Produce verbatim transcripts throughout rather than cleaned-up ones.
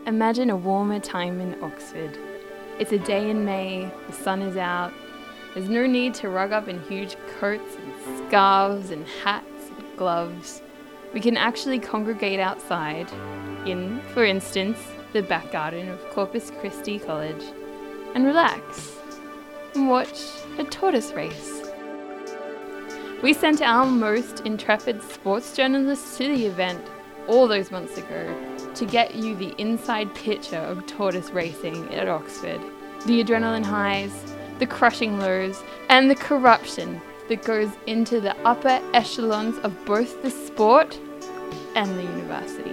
imagine a warmer time in Oxford. It's a day in May, the sun is out, there's no need to rug up in huge coats and scarves and hats and gloves. We can actually congregate outside in, for instance, the back garden of Corpus Christi College and relax and watch a tortoise race. We sent our most intrepid sports journalists to the event all those months ago to get you the inside picture of tortoise racing at Oxford. The adrenaline highs, the crushing lows, and the corruption that goes into the upper echelons of both the sport and the university.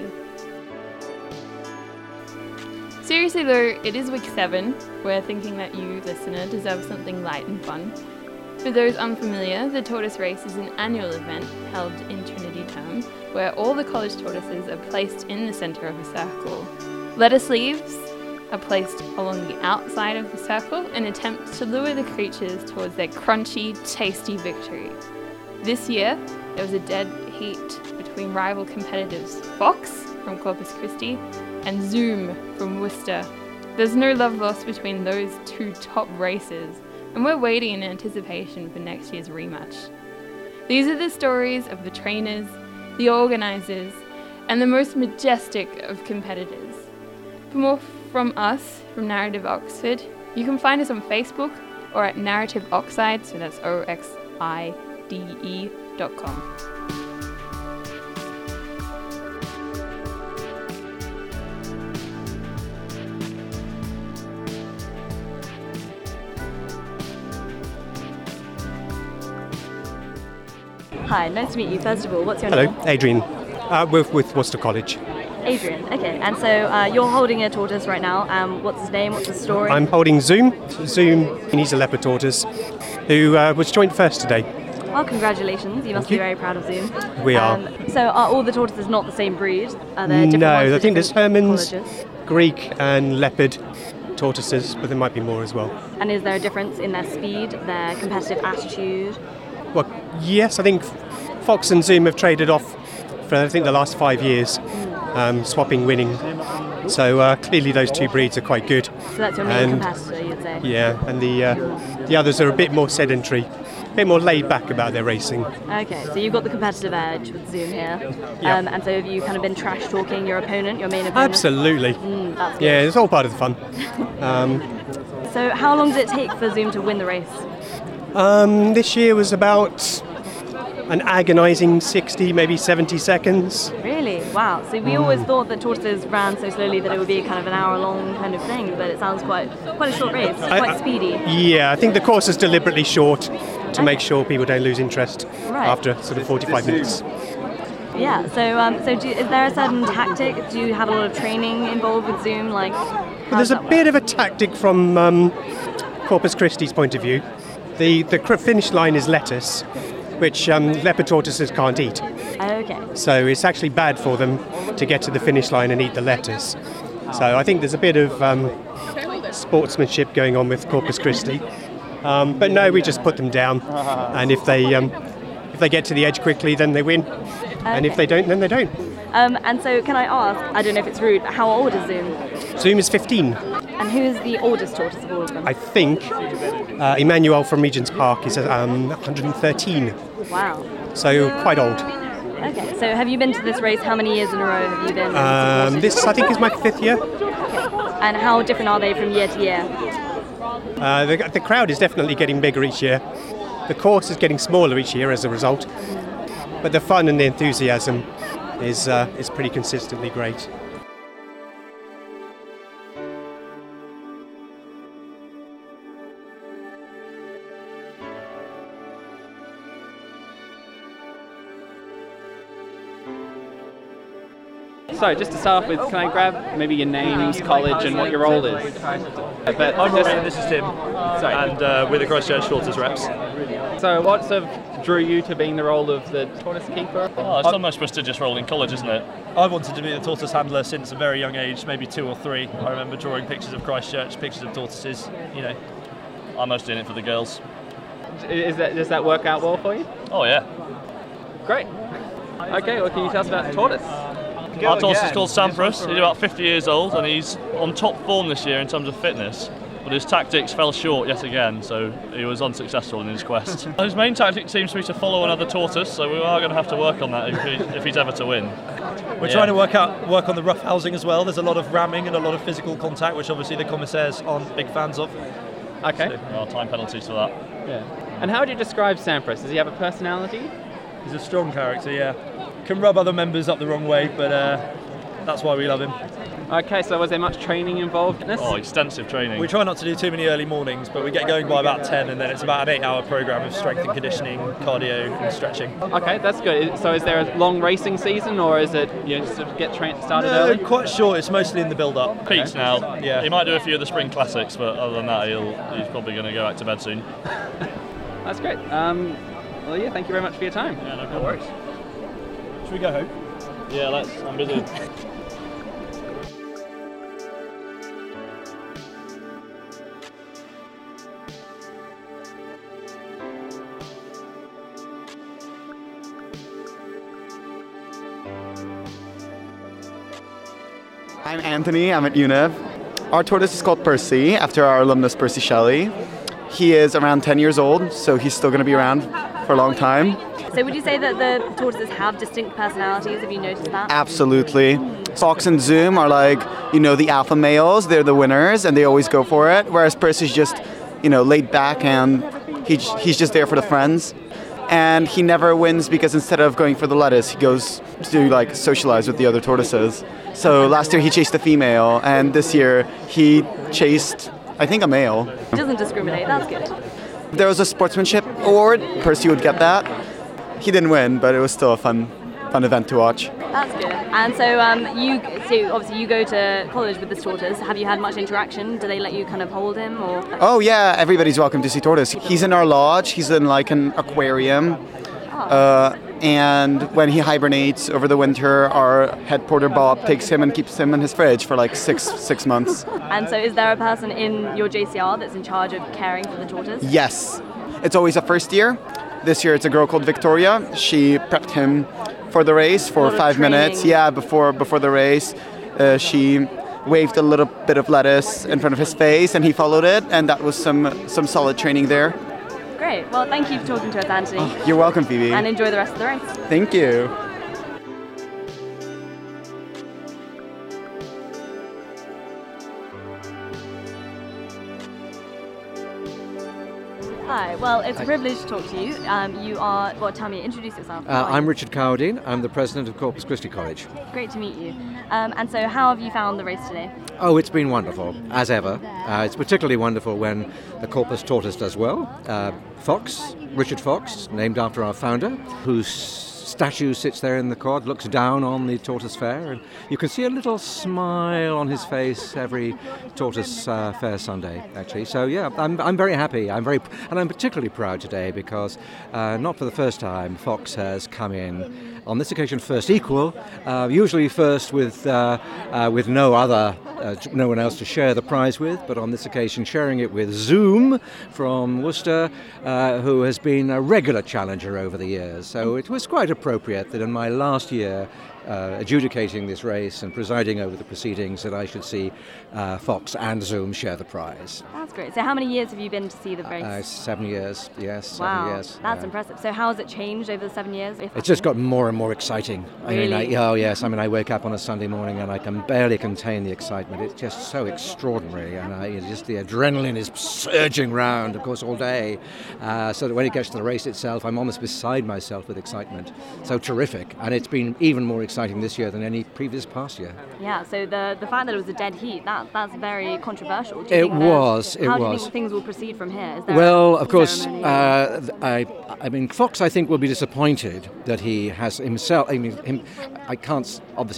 Seriously though, it is week seven. We're thinking that you, listener, deserve something light and fun. For those unfamiliar, the tortoise race is an annual event held in Trinity Term, where all the college tortoises are placed in the centre of a circle. Lettuce leaves are placed along the outside of the circle in an attempt to lure the creatures towards their crunchy, tasty victory. This year, there was a dead heat between rival competitors Fox from Corpus Christi and Zoom from Worcester. There's no love lost between those two top racers, and we're waiting in anticipation for next year's rematch. These are the stories of the trainers, the organisers, and the most majestic of competitors. For more from us, from Narrative Oxford, you can find us on Facebook or at Narrative Oxide, so that's O X I D E dot com. Hi, nice to meet you. First of all, what's your Hello, name? Hello, Adrian. Uh, with, with Worcester College. Adrian, okay. And so uh, you're holding a tortoise right now. Um, what's his name? What's the story? I'm holding Zoom. Zoom, he's a leopard tortoise who uh, was joined first today. Well, congratulations. You must Thank be you. very proud of Zoom. We are. Um, so are all the tortoises not the same breed? Are there different No, ones for I think there's different Hermans, colleges? Greek and leopard tortoises, but there might be more as well. And is there a difference in their speed, their competitive attitude? Well, yes, I think Fox and Zoom have traded off for I think the last five years, um, swapping winning. So uh, clearly those two breeds are quite good. So that's your main And- competitor, you'd say? Yeah, and the uh, the others are a bit more sedentary, a bit more laid back about their racing. Okay, so you've got the competitive edge with Zoom here. Yeah. Um, and so have you kind of been trash talking your opponent, your main opponent? Absolutely. Mm, that's good. Yeah, it's all part of the fun. Um, So how long did it take for Zoom to win the race? um, this year was about an agonising sixty, maybe seventy seconds. Really? Wow. So we always thought that tortoises ran so slowly that it would be kind of an hour-long kind of thing, but it sounds quite quite a short race, I- quite I- speedy. Yeah, I think the course is deliberately short to make sure people don't lose interest Right. after sort of forty-five minutes. Yeah. So um, so do, is there a certain tactic? Do you have a lot of training involved with Zoom? Like, Well, there's a bit of a tactic from um, Corpus Christi's point of view. The the cr- finish line is lettuce, which um, leopard tortoises can't eat. Okay. So it's actually bad for them to get to the finish line and eat the lettuce. So I think there's a bit of um, sportsmanship going on with Corpus Christi. Um, but no, we just put them down, and if they um, if they get to the edge quickly, then they win, and if Okay. they don't, then they don't. Um, and so can I ask? I don't know if it's rude, but how old is Zoom? Zoom is fifteen. And who is the oldest tortoise of all of them? I think uh, Emmanuel from Regent's Park is um, one hundred thirteen, Wow. so quite old. Okay. So have you been to this race? How many years in a row have you been? Um, this, I think, is my fifth year. And how different are they from year to year? Uh, the, the crowd is definitely getting bigger each year. The course is getting smaller each year as a result. But the fun and the enthusiasm is uh, is pretty consistently great. So, just to start off with, can I grab maybe your names, college, and what your role is? But I'm just- Ryan, this is Tim, Sorry. and uh, we're the Christchurch Tortoise reps. So, what sort of drew you to being the role of the tortoise keeper? Oh, it's not the most prestigious role in college, isn't it? I wanted to be a tortoise handler since a very young age, maybe two or three. I remember drawing pictures of Christchurch, pictures of tortoises, you know. I'm mostly in it for the girls. Is that, does that work out well for you? Oh yeah. Great. Okay, well, can you tell us about the tortoise? Our tortoise is called Sampras. He's about fifty years old and he's on top form this year in terms of fitness. But his tactics fell short yet again, so he was unsuccessful in his quest. His main tactic seems to be to follow another tortoise, so we are going to have to work on that if, he, if he's ever to win. We're Yeah. trying to work out work on the rough housing as well. There's a lot of ramming and a lot of physical contact, which obviously the commissaires aren't big fans of. Okay. There are time penalties for that. Yeah. And how would you describe Sampras? Does he have a personality? He's a strong character, yeah. Can rub other members up the wrong way, but uh, that's why we love him. Okay, so was there much training involved in this? Oh, extensive training. We try not to do too many early mornings, but we get going by about ten, and then it's about an eight-hour program of strength and conditioning, cardio, and stretching. Okay, that's good. So is there a long racing season, or is it you know, just to get tra- started No, early? quite short. It's mostly in the build-up. Peaks now. Yeah. He might do a few of the spring classics, but other than that, he'll, he's probably going to go back to bed soon. That's great. Um, well, yeah, thank you very much for your time. Yeah, no worries. Should we go home? Yeah, let's. I'm busy. I'm Anthony, I'm at U N I V. Our tortoise is called Percy, after our alumnus Percy Shelley. He is around ten years old, so he's still going to be around for a long time. So would you say that the tortoises have distinct personalities? Have you noticed that? Absolutely. Fox and Zoom are like, you know, the alpha males, they're the winners, and they always go for it, whereas Percy's just, you know, laid back and he, he's just there for the friends. And he never wins because instead of going for the lettuce, he goes to like socialize with the other tortoises. So last year he chased a female, and this year he chased, I think, a male. It doesn't discriminate, that's good. There was a sportsmanship award. Percy would get that. He didn't win, but it was still a fun, fun event to watch. That's good. And so um, you, so obviously you go to college with this tortoise. Have you had much interaction? Do they let you kind of hold him, or? Oh yeah, everybody's welcome to see tortoise. He's in our lodge. He's in like an aquarium. Uh, and when he hibernates over the winter, our head porter Bob takes him and keeps him in his fridge for like six six months. And so is there a person in your J C R that's in charge of caring for the tortoise? Yes. It's always a first year. This year it's a girl called Victoria. She prepped him for the race for A lot of five minutes. training. Yeah, before before the race. Uh, she waved a little bit of lettuce in front of his face and he followed it, and that was some some solid training there. Great. Well, thank you for talking to us, Anthony. You're welcome, Phoebe. And enjoy the rest of the race. Thank you. Hi. Well, it's a privilege to talk to you. Um, you are, well, tell me, introduce yourself. Uh, I'm Richard Cowdean. I'm the president of Corpus Christi College. Great to meet you. Um, and so how have you found the race today? Oh, it's been wonderful, as ever. Uh, it's particularly wonderful when the Corpus tortoise does well. Uh, Fox, Richard Fox, named after our founder, whose statue sits there in the quad, looks down on the tortoise fair, and you can see a little smile on his face every tortoise uh, fair Sunday, actually. So yeah, I'm, I'm very happy. I'm very, and I'm particularly proud today because uh, not for the first time, Fox has come in. On this occasion, first equal, uh, usually first with uh, uh, with no other, uh, no one else to share the prize with, but on this occasion sharing it with Zoom from Worcester, uh, who has been a regular challenger over the years. So it was quite appropriate that in my last year uh, adjudicating this race and presiding over the proceedings that I should see uh, Fox and Zoom share the prize. That's great. So how many years have you been to see the race? Uh, seven years, yes, seven wow, years. that's yeah. impressive. So how has it changed over the seven years? If It's just got more and more exciting. I mean, Really? I, oh yes. I mean, I wake up on a Sunday morning and I can barely contain the excitement. It's just so extraordinary, and I, it's just the adrenaline is surging round, of course, all day. Uh, so that when it gets to the race itself, I'm almost beside myself with excitement. So terrific, and it's been even more exciting this year than any previous past year. Yeah, so the the fact that it was a dead heat, that that's very controversial. Do you It think there's- was, it How do you was. think things will proceed from here? Is there Well, a of course, ceremony? uh, th- I, I mean, Fox, I think, will be disappointed that he has himself. I mean, him, I can't s- obviously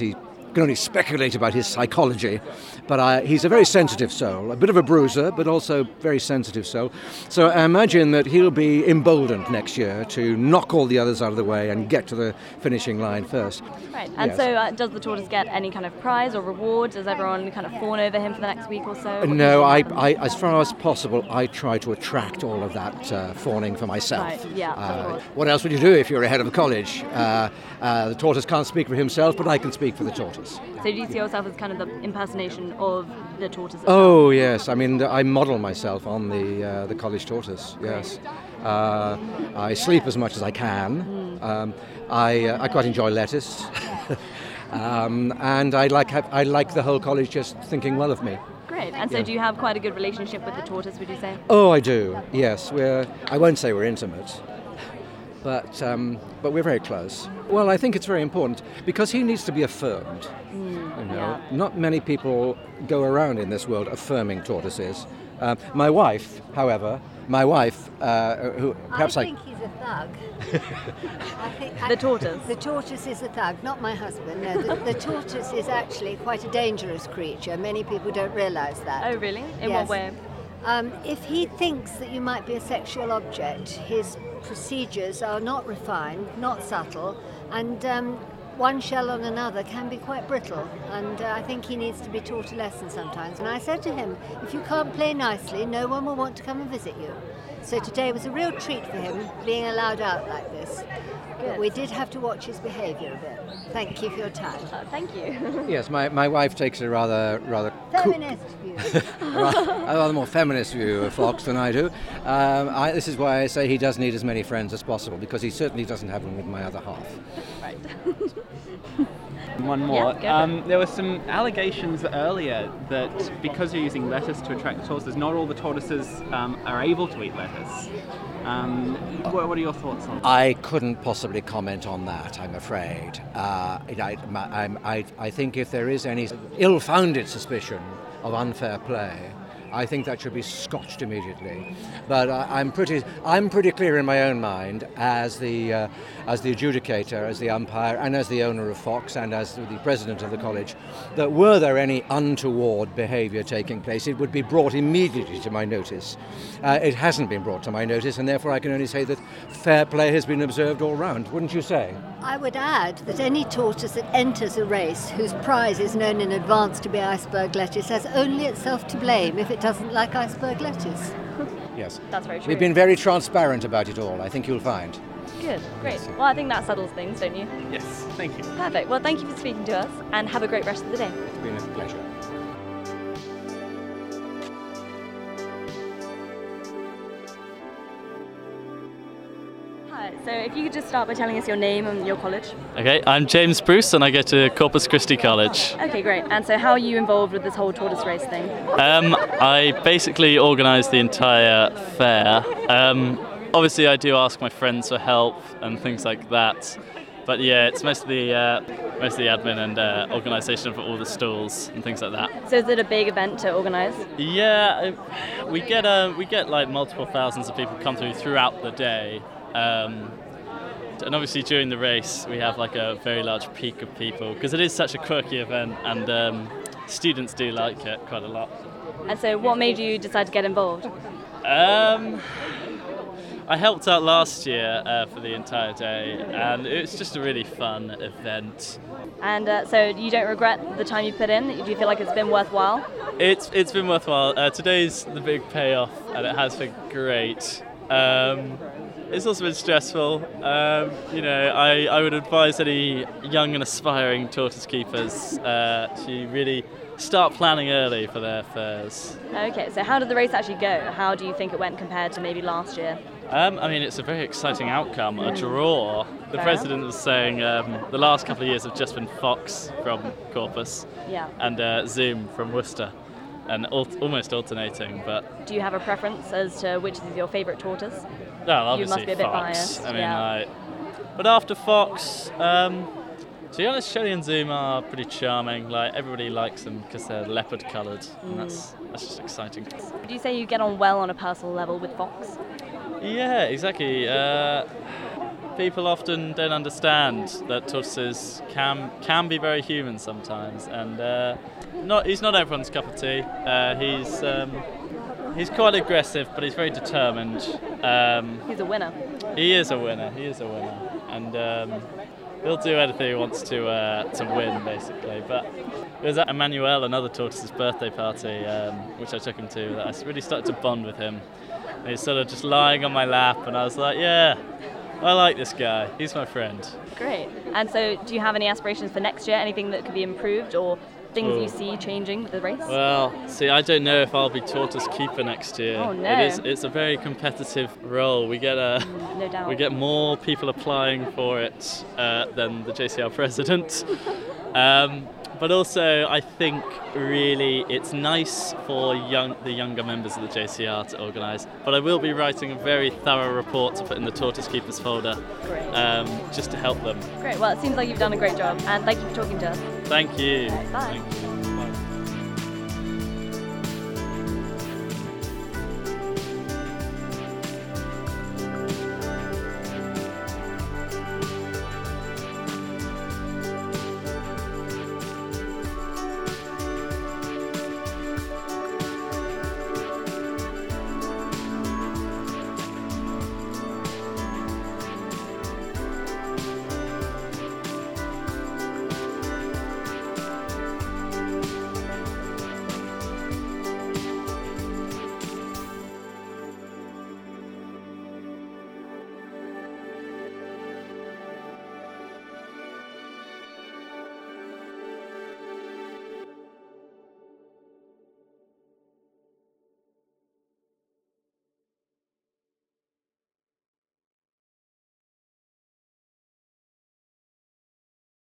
can only speculate about his psychology, but I, he's a very sensitive soul, a bit of a bruiser, but also very sensitive soul. So I imagine that he'll be emboldened next year to knock all the others out of the way and get to the finishing line first. Right, and Yes. so uh, does the tortoise get any kind of prize or reward? Does everyone kind of fawn over him for the next week or so? What No, I, does I, as far as possible, I try to attract all of that uh, fawning for myself. Right, yeah, of Uh, course. what else would you do if you're a head of a college? Uh, uh, the tortoise can't speak for himself, but I can speak for the tortoise. So do you see yourself as kind of the impersonation of the tortoise itself? Oh yes, I mean I model myself on the uh, the college tortoise. Yes, uh, I sleep as much as I can. Um, I uh, I quite enjoy lettuce, um, and I like have, I like the whole college just thinking well of me. Great. And so Yeah. do you have quite a good relationship with the tortoise, would you say? Oh, I do. Yes, we're. I won't say we're intimate, but um, but we're very close. Well, I think it's very important because he needs to be affirmed. You know, yeah. not many people go around in this world affirming tortoises. Uh, my wife, however, my wife, uh, who perhaps I I, think he's a thug. I think The tortoise? The tortoise is a thug, not my husband. No, the, the tortoise is actually quite a dangerous creature. Many people don't realise that. Oh, really? In Yes. what way? Um, if he thinks that you might be a sexual object, his procedures are not refined, not subtle, and um, one shell on another can be quite brittle. And uh, I think he needs to be taught a lesson sometimes. And I said to him, if you can't play nicely, no one will want to come and visit you. So today was a real treat for him, being allowed out like this. But we did have to watch his behaviour a bit. Thank you for your time. Uh, thank you. yes, my, my wife takes a rather rather cool, Feminist view. a rather more feminist view of Fox than I do. Um, I, this is why I say he does need as many friends as possible because he certainly doesn't have them with my other half. Right. One more. Yeah, go for it. um, there were some allegations earlier that because you're using lettuce to attract tortoises, not all the tortoises um, are able to eat lettuce. Um, what, what are your thoughts on that? I couldn't possibly comment on that, I'm afraid. Uh, I, I'm- I, I think if there is any ill-founded suspicion of unfair play, I think that should be scotched immediately. But uh, I'm pretty, I'm pretty clear in my own mind as the, uh, as the adjudicator, as the umpire, and as the owner of Fox, and as the president of the college, that were there any untoward behaviour taking place, it would be brought immediately to my notice. Uh, it hasn't been brought to my notice, and therefore I can only say that fair play has been observed all round. Wouldn't you say? I would add that any tortoise that enters a race whose prize is known in advance to be iceberg lettuce has only itself to blame if it doesn't like iceberg lettuce. Yes. That's very true. We've been very transparent about it all, I think you'll find. Good, great. Well, I think that settles things, don't you? Yes, thank you. Perfect. Well, thank you for speaking to us, and have a great rest of the day. It's been a pleasure. Hi. So, if you could just start by telling us your name and your college. Okay, I'm James Bruce and I go to Corpus Christi College. Okay, great. And so, how are you involved with this whole tortoise race thing? Um, I basically organise the entire fair. Um, obviously, I do ask my friends for help and things like that. But yeah, it's mostly uh, mostly admin and uh, organisation for all the stalls and things like that. So, is it a big event to organise? Yeah, uh, we get uh, we get like multiple thousands of people come through throughout the day. Um, and obviously during the race we have like a very large peak of people because it is such a quirky event and um, students do like it quite a lot. And so, what made you decide to get involved? Um, I helped out last year uh, for the entire day and it's just a really fun event. And uh, so, you don't regret the time you put in? Do you feel like it's been worthwhile? It's It's been worthwhile. Uh, today's the big payoff and it has been great. Um, It's also been stressful. Um, you know, I, I would advise any young and aspiring tortoise keepers uh, to really start planning early for their fairs. Okay, so how did the race actually go? How do you think it went compared to maybe last year? Um, I mean, it's a very exciting outcome, a draw. The Fair. president was saying um, the last couple of years have just been Fox from Corpus Yeah. and uh, Zoom from Worcester, and al- almost alternating, but Do you have a preference as to which is your favourite tortoise? well, You obviously must be a bit Fox. biased, I mean, yeah. like, but after Fox, um, to be honest, Shelly and Zoom are pretty charming. Like everybody likes them because they're leopard coloured, Mm. and that's that's just exciting. Would you say you get on well on a personal level with Fox? Yeah, exactly. Uh, people often don't understand that tortoises can can be very human sometimes, and uh, not he's not everyone's cup of tea. Uh, he's um, he's quite aggressive, but he's very determined. Um, He's a winner. he is a winner. He is a winner, and um, he'll do anything he wants to uh, to win, basically. But it was at Emmanuel, another tortoise's birthday party, um, which I took him to, that I really started to bond with him. And he was sort of just lying on my lap, and I was like, yeah, I like this guy. He's my friend. Great. And so, do you have any aspirations for next year? Anything that could be improved, or things Ooh. you see changing with the race? Well, see, I don't know if I'll be tortoise keeper next year. Oh, no. It is. It's a very competitive role. We get a. No doubt. We get more people applying for it uh, than the J C R president. Um, but also, I think really it's nice for young the younger members of the J C R to organise. But I will be writing a very thorough report to put in the Tortoise Keepers folder, Great. um, just to help them. Great. Well, it seems like you've done a great job, and thank you for talking to us. Thank you. Bye. Thank you.